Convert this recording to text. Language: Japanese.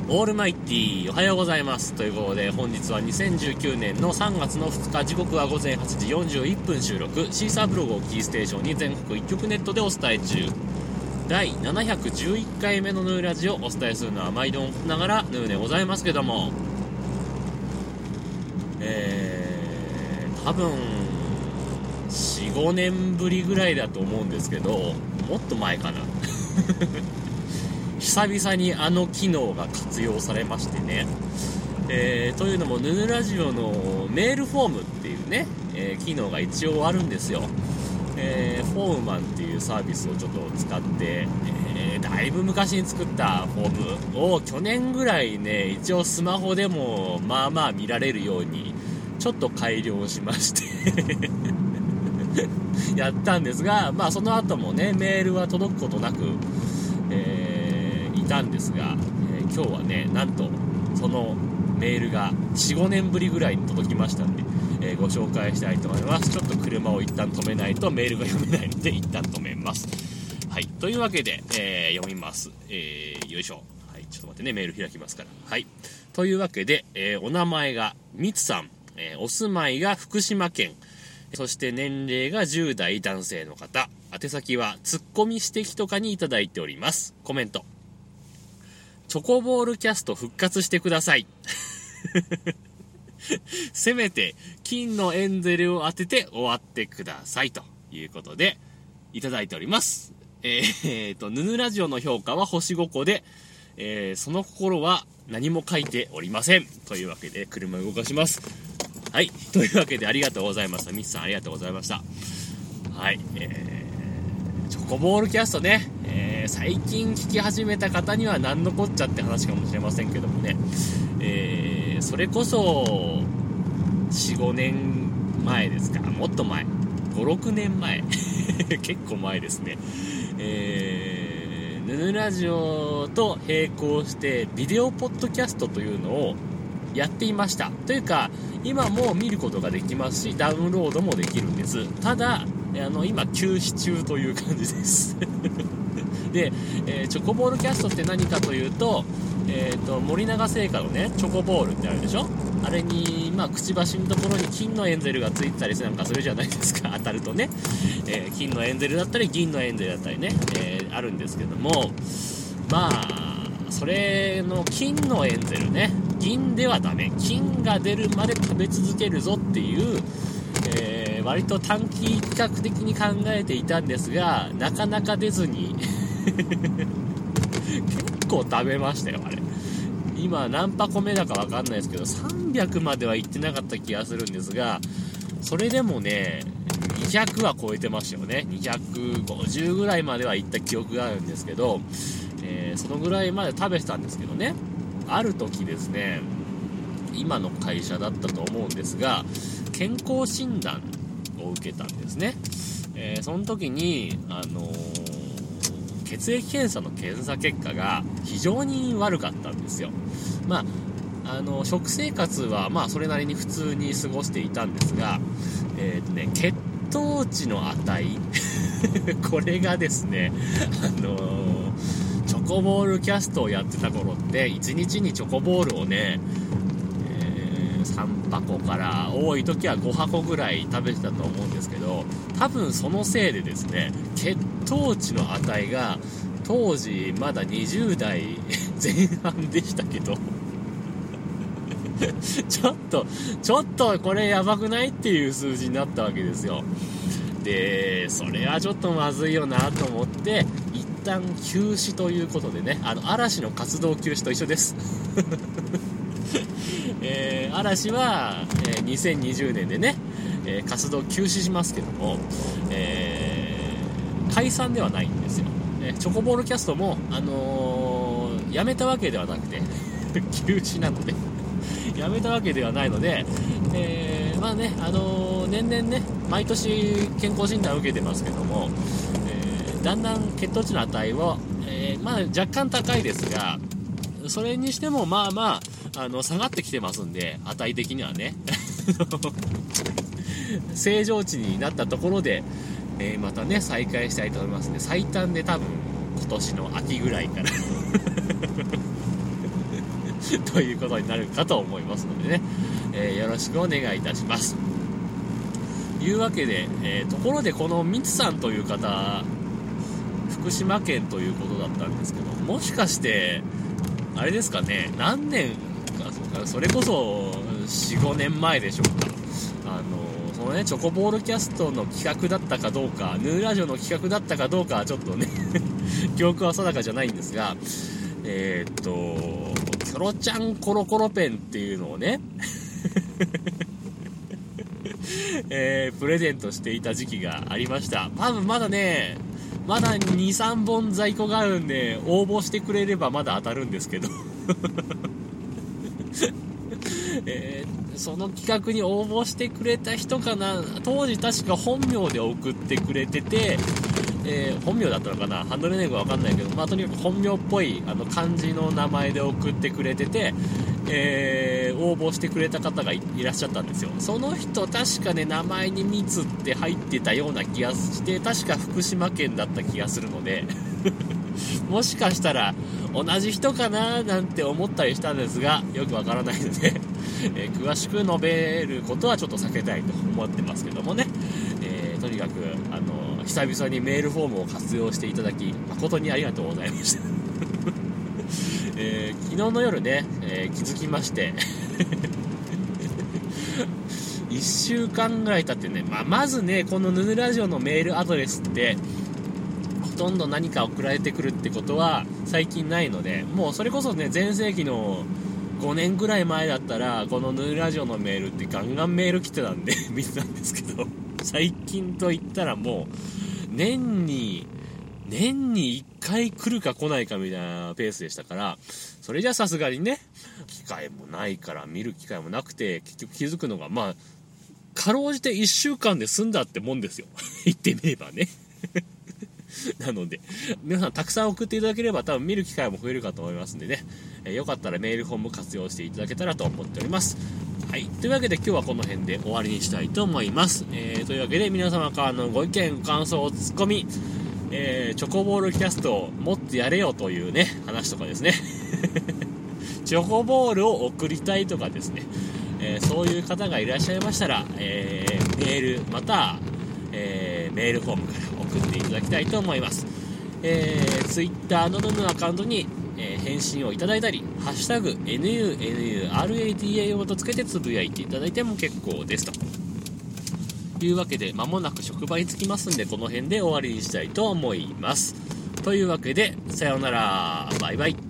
オールマイティーおはようございますということで、本日は2019年の3月の2日、時刻は午前8時41分収録、シーサーブログをキーステーションに全国一曲ネットでお伝え中、第711回目のヌーラジをお伝えするのは毎度ながらヌーでございますけども、多分 4,5 年ぶりぐらいだと思うんですけど、もっと前かな久々にあの機能が活用されましてね、というのもヌヌラジオのメールフォームっていうね、機能が一応あるんですよ。フォームマンっていうサービスをちょっと使って、だいぶ昔に作ったフォームを去年ぐらいね、一応スマホでもまあまあ見られるようにちょっと改良しましてやったんですが、まあその後もねメールは届くことなく、いたんですが、今日はねなんとそのメールが 4,5 年ぶりぐらいに届きましたんで、ご紹介したいと思います。ちょっと車を一旦止めないとメールが読めないので一旦止めます。はい、というわけで、読みます。よいしょ。はい、ちょっと待ってね、メール開きますから。はい、というわけで、お名前がみつさん、お住まいが福島県、そして年齢が10代男性の方、宛先はツッコミ指摘とかにいただいております。コメント、チョコボールキャスト復活してくださいせめて金のエンゼルを当てて終わってくださいということでいただいております。ヌヌラジオの評価は星5個で、その心は何も書いておりませんというわけで車を動かします。はい、というわけでありがとうございました。ミスさんありがとうございました。はい、チョコボールキャストね、最近聞き始めた方には何のこっちゃって話かもしれませんけどもね、それこそ 4,5 年前ですか、もっと前 5,6 年前結構前ですね。ヌヌラジオと並行してビデオポッドキャストというのをやっていました。というか今も見ることができますしダウンロードもできるんです。ただ今休止中という感じですで、チョコボールキャストって何かというと、森永製菓のねチョコボールってあるでしょ。あれに、まあ、くちばしのところに金のエンゼルがついてたりなんかするじゃないですか、当たるとね、金のエンゼルだったり銀のエンゼルだったりね、あるんですけども、まあそれの金のエンゼルね、銀ではダメ、金が出るまで食べ続けるぞっていう、割と短期企画的に考えていたんですが、なかなか出ずに結構食べましたよ。あれ今何箱目だか分かんないですけど300までは行ってなかった気がするんですが、それでもね200は超えてましたよね。250ぐらいまでは行った記憶があるんですけど、そのぐらいまで食べてたんですけどね、ある時ですね、今の会社だったと思うんですが健康診断を受けたんですね。その時に血液検査の検査結果が非常に悪かったんですよ。まあ食生活はまあそれなりに普通に過ごしていたんですが、血糖値の値これがですねチョコボールキャストをやってた頃って1日にチョコボールをね、3箱から多い時は5箱ぐらい食べてたと思うんですけど、多分そのせいでですね血糖値の値が当時まだ20代前半でしたけどちょっとこれやばくないっていう数字になったわけですよ。でそれはちょっとまずいよなと思って一旦休止ということでね、嵐の活動休止と一緒です嵐は、2020年でね、活動休止しますけども、解散ではないんですよ。チョコボールキャストも、やめたわけではなくて休止なのでやめたわけではないので、まあね、年々ね毎年健康診断を受けてますけども、だんだん血糖値の値は、まあ若干高いですが、それにしてもまあまあ下がってきてますんで、値的にはね正常値になったところで、またね再開したいと思いますね。最短で多分今年の秋ぐらいからということになるかと思いますのでね、よろしくお願いいたします。というわけで、ところでこのみつさんという方、福島県ということだったんですけど、もしかしてあれですかね、何年か、それこそ 4,5 年前でしょうか、そのねチョコボールキャストの企画だったかどうか、ヌーラジオの企画だったかどうかはちょっとね記憶は定かじゃないんですが、キョロちゃんコロコロペンっていうのをねプレゼントしていた時期がありました。多分まだ 2,3 本在庫があるんで、応募してくれればまだ当たるんですけどその企画に応募してくれた人かな、当時確か本名で送ってくれてて、本名だったのかな、ハンドルネームは分かんないけど、とにかく本名っぽい漢字の名前で送ってくれてて、応募してくれた方が いらっしゃったんですよ。その人確かね、名前にみつって入ってたような気がして、確か福島県だった気がするのでもしかしたら同じ人かななんて思ったりしたんですが、よくわからないので詳しく述べることはちょっと避けたいと思ってますけどもね、とにかく久々にメールフォームを活用していただき誠にありがとうございました昨日の夜ね、気づきまして1週間ぐらい経ってね、まずね、このヌヌラジオのメールアドレスってほとんど何か送られてくるってことは最近ないので、もうそれこそね、前世紀の5年ぐらい前だったらこのヌヌラジオのメールってガンガンメール来てたんで見てたんですけど、最近といったらもう年に1回来るか来ないかみたいなペースでしたから、それじゃさすがにね、機会もないから見る機会もなくて、結局気づくのがかろうじて1週間で済んだってもんですよ言ってみればねなので皆さんたくさん送っていただければ多分見る機会も増えるかと思いますんでね、よかったらメールフォーム活用していただけたらと思っております。はい、というわけで今日はこの辺で終わりにしたいと思います。というわけで皆様からのご意見、ご感想、ツッコミ、チョコボールキャストをもっとやれよというね話とかですねチョコボールを送りたいとかですね、そういう方がいらっしゃいましたら、メールまたは、メールフォームから送っていただきたいと思います。Twitter のアカウントに、返信をいただいたり、ハッシュタグ NUNURATA とつけてつぶやいていただいても結構ですというわけで、間もなく職場に着きますんで、この辺で終わりにしたいと思います。というわけで、さようなら、バイバイ。